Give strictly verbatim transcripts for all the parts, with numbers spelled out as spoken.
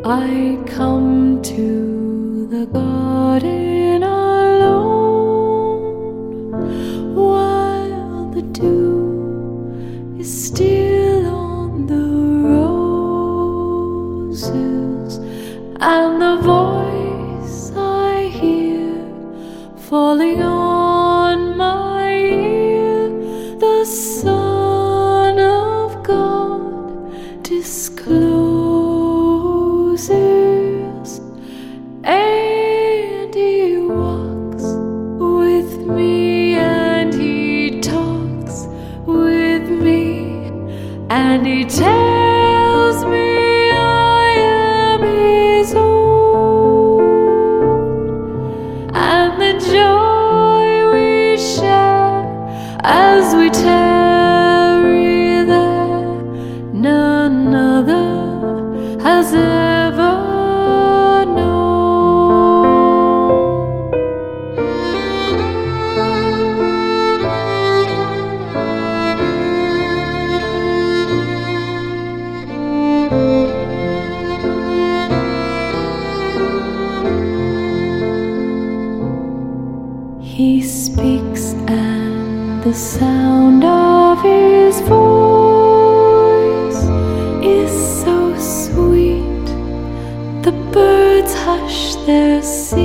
I come to the garden alone while the dew is still on the roses, and the voice I hear falling on my ear, the Son of God discloses. And he walks with me, and he talks with me, and he tells me I am his own, and the joy we share as we tarry there, none other has ever He speaks, and the sound of his voice is so sweet. The birds hush their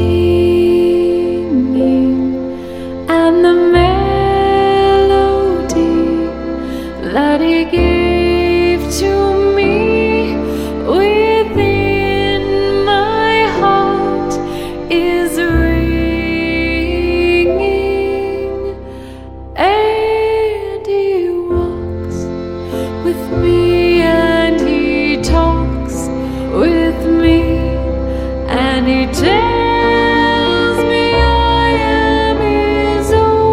singing, and the melody that he gave to me within my heart is with me, and he talks with me, and he tells me I am his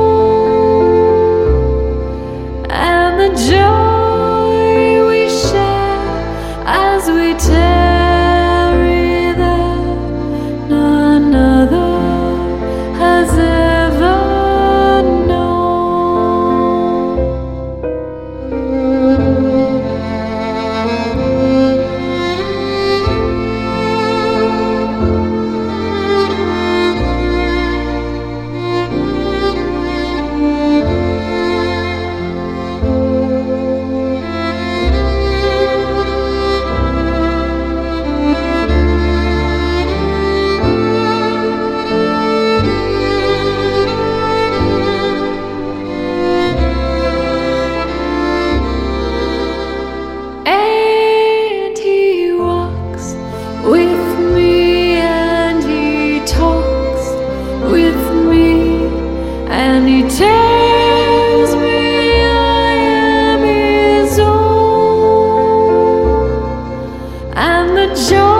own, and the joy we share as we tarry there, none other has ever known. With me, and he talks with me, and he tells me I am his own, and the joy